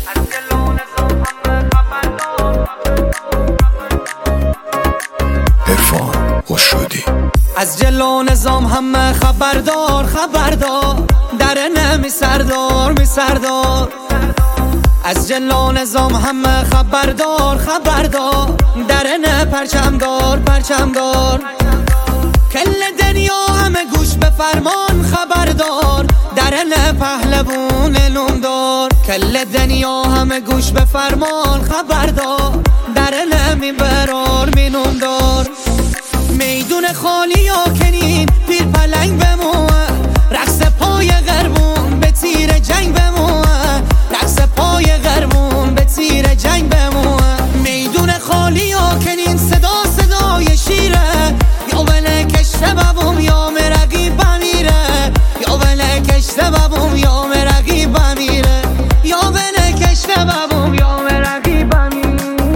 عرفان خسرودی. از جلو نظام همه خبردار خبردار، در نمی سردار می سردار. از جلو نظام همه خبردار خبردار، در نه پرچمدار پرچمدار. کل دنیا همه گوش به فرمان خبردار، در نه پهلوون نومدار. کل دنیا همه گوش به فرمان خبردار، در نه می برار می نومدار. میدون خالی و کنین پیر پلنگ بموه، رقص پای غربون به تیر جنگ بموه، رقص پای غربون به تیر جنگ بموه. میدون خالی و کنین صدا صدای شیره، یا ولکش سببم یا مرقیب بمیره، یا ولکش سببم یا مرقیب بمیره، یا ولکش سببم یا مرقیب بمیره.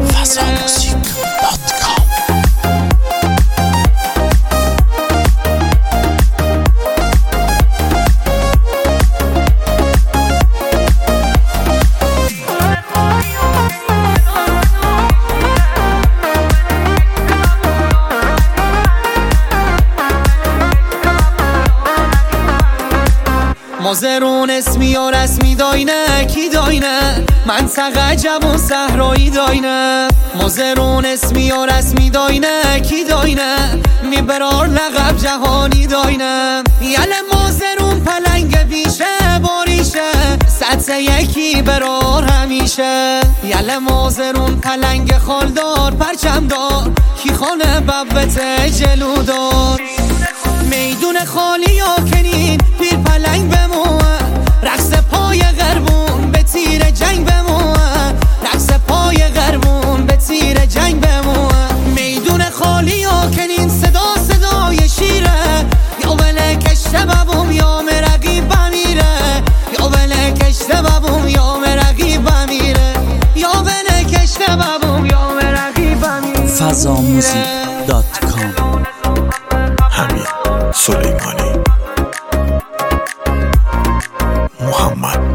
مازرون اسمی و رسمی داینه کی داینه، منطقه جوون صحرایی داینه. مازرون اسمی و رسمی داینه کی داینه، میبرار لقب جهانی داینه. یل مازرون پلنگ بیشه باریشه، سطح یکی برار همیشه. یل مازرون پلنگ خالدار پرچمدار، کی خانه ببت جلودار. میدون خالی و کنین پیر پلنگ بموه، رقص پای غربون به تیر جنگ بموه، رقص پای غربون به تیر جنگ بموه. میدون خالی و کنین صدا صدای شیره، یا ولکش سببم یا مرقیب بمیره، یا ولکش سببم یا مرقیب بمیره، یا ولکش سببم یا مرقیب بمیره. fazamusic.com حمید سلیمانی، محمد